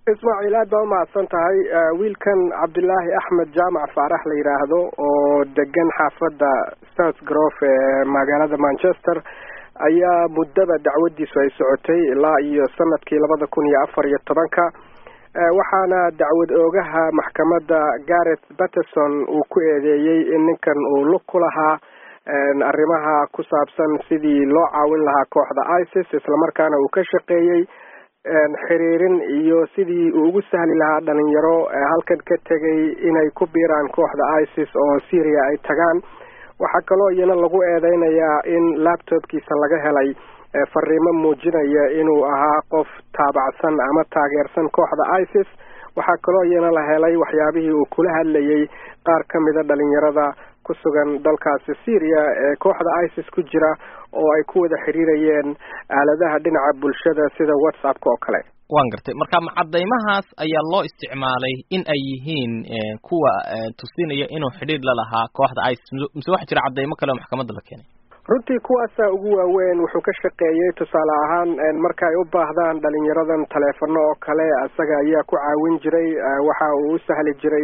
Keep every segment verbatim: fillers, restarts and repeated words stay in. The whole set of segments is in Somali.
ismaaciil aad baa umahadsan tahay wiilkan cabdilaahi axmed jaamac faarax la yidhaahdo oo degan xaafadda south grove ee magaalada manchester ayaa muddaba dacwadiisu ay socotay ilaa iyo sanadkii labada kun iyo afar iyo tobanka waxaana dacwad oogaha maxkamadda Gareth Patterson uu ku eedeeyey in ninkan uu lug ku lahaa arrimaha ku saabsan sidii loo caawin lahaa kooxda ISIS isla markaana uu ka shaqeeyey xiriirin iyo sidii uu ugu sahli lahaa dhalinyaro halkan ka tegay inay ku biiraan kooxda ISIS oo Syria ay tagaan. waxaa kaloo iyana lagu eedeynayaa in laptopkiisa laga helay fariimo muujinaya inuu ahaa qof taabacsan ama taageersan kooxda ISIS. waxaa kaloo iyana la helay waxyaabihii uu kula hadlayay qaar ka mida dhalinyarada ku sugan dalkaasi Syria ee kooxda ISIS ku jira oo ay ku wada xiriirayeen aaladaha dhinaca bulshada sida WhatsApp oo kale. waan gartay marka macadaymahaas ayaa loo isticmaalay in ay yihiin kuwa tusinaya inuu xidhiidh la lahaa kooxda ISIS mise waxa jira cadaymo kale oo maxkamadda la keenay. runtii kuwaasa ugu waaweyn wuxuu ka shaqeeyay tusaale ahaan marka ay u baahdaan dhalinyaradan taleefano oo kale asaga ayaa ku caawin jiray waxa uu u sahli jiray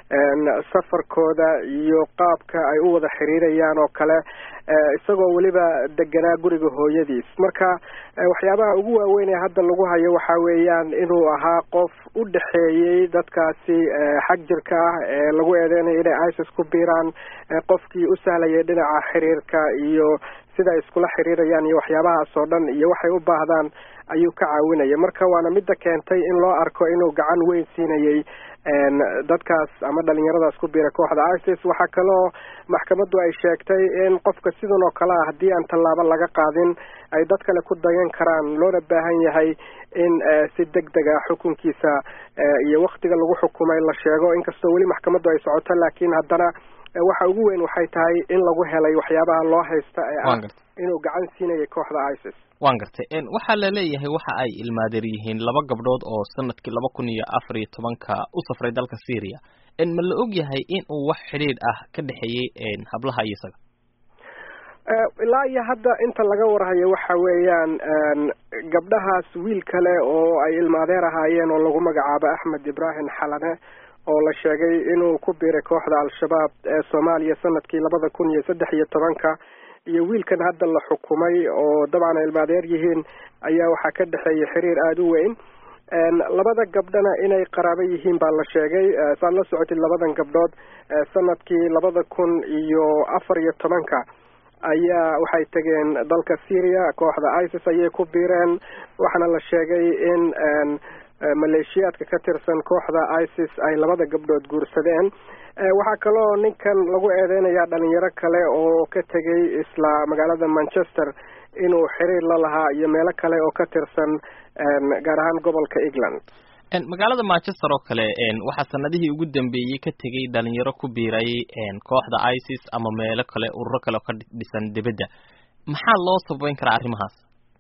safarkooda iyo qaabka ay u wada xiriirayaan oo kale isagoo weliba deganaa guriga hooyadiis. marka waxyaabaha ugu waaweyn ee hadda lagu hayo waxa weeyaan inuu ahaa qof u dhaxeeyay dadkaasi xag jirka ah ee lagu eedeynayo inay ISIS ku biiraan qofkii u sahlayay dhinaca xiriirka iyo sida ay iskula xiriirayaan iyo waxyaabahaas oo dhan iyo waxay u baahdaan ayuu ka caawinaya. marka waana midda keentay in loo arko inuu gacan weyn siinayay dadkaas ama dhalinyaradaas ku biira kooxda ISIS. waxaa kaloo maxkamaddu ay sheegtay in qofka sidan oo kale ah haddii aan tallaabo laga qaadin ay dad kale ku dayan karaan loona baahan yahay in si degdeg ah xukunkiisa iyo waqtiga lagu xukumay la sheego. inkastoo weli maxkamaddu ay socoto laakiin haddana waxa ugu weyn waxay tahay in lagu helay waxyaabaha loo haysta ee ah inuu gacan siinayay kooxda ISIS. waan gartay waxaa la leeyahay waxa ay ilmaadeer yihiin laba gabdhood oo sanadkii laba kun iyo afar iyo tobanka u safray dalka Syria. in ma la og yahay in uu wax xiriir ah ka dhaxeeyay hablaha iyo isaga? ilaa iyo hadda inta laga warhayo waxa weeyaan gabdhahaas wiil kale oo ay ilmaadeer ahaayeen oo lagu magacaabo Axmed Ibrahim Xalane oo la sheegay inuu ku biiray kooxda Al-Shabaab ee Soomaaliya sanadkii labada kun iyo saddex iyo tobanka iyo wiilkan hadda la xukumay oo dabcan ilmaadeer yihiin ayaa waxaa ka dhaxeeyay xiriir aad u weyn. labada gabdhana inay qaraabo yihiin baa la sheegay. saad la socotid labadan gabdhood sanadkii labada kun iyo afar iyo tobanka ayaa waxay tageen dalka Syria kooxda ISIS ayay ku biireen. waxaana la sheegay in maleeshiyaadka ka tirsan kooxda ISIS ay labada gabdhood guursadeen. waxaa kaloo ninkan lagu eedeynayaa dhalinyaro kale oo ka tegay isla magaalada Manchester inuu xiriir la lahaa iyo meelo kale oo ka tirsan gaar ahaan gobolka England. magaalada Manchester oo kale waxaa sanadihii ugu dambeeyay ka tegay dhalinyaro ku biiray kooxda ISIS ama meelo kale ururo kale oo ka dhisan dibadda. maxaa loo sabayn karaa arrimahaas?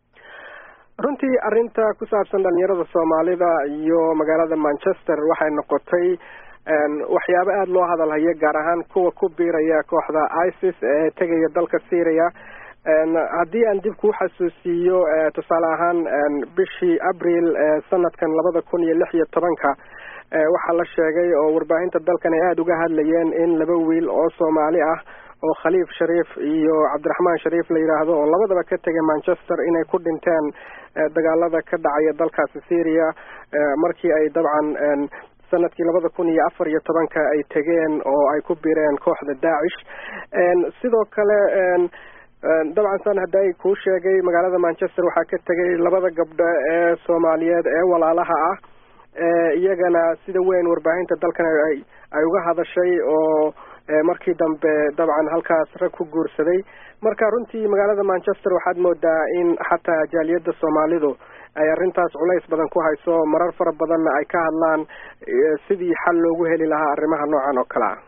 runtii arrinta ku saabsan dhalinyarada Soomaalida iyo magaalada Manchester waxay noqotay waxyaabo aad loo hadalhayo gaar ahaan kuwa ku biiraya kooxda ISIS ee tegaya dalka Syria. haddii aan dib ku xasuusiyo tusaale ahaan bishii Abriil sanadkan labada kun iyo lix iyo tobanka waxaa la sheegay oo warbaahinta dalkan ay aad uga hadlayeen in laba wiil oo Soomaali ah oo Khaliif Shariif iyo Cabdiraxmaan Shariif la yiraahdo oo labadaba ka tagay Manchester inay ku dhinteen dagaalada ka dhacaya dalkaasi Syria markii ay dabcan sanadkii labada kun iyo afar iyo tobanka ay tageen oo ay ku biireen kooxda Daesh. sidoo kale dabcan san haday ku sheegay magaalada Manchester waxaa ka tagay labada gabdho ee Soomaaliyeed ee walaalaha ah iyagana sida weyn warbaahinta dalkan ay ay uga hadashay oo markii dambe dabcan halkaas rag ku guursaday. marka runtii magaalada Manchester waxaad moodaa in xataa jaaliyada Soomaalidu ay arrintaas culays badan ku hayso marar fara badanna ay ka hadlaan sidii xal loogu heli lahaa arrimaha noocan oo kale ah.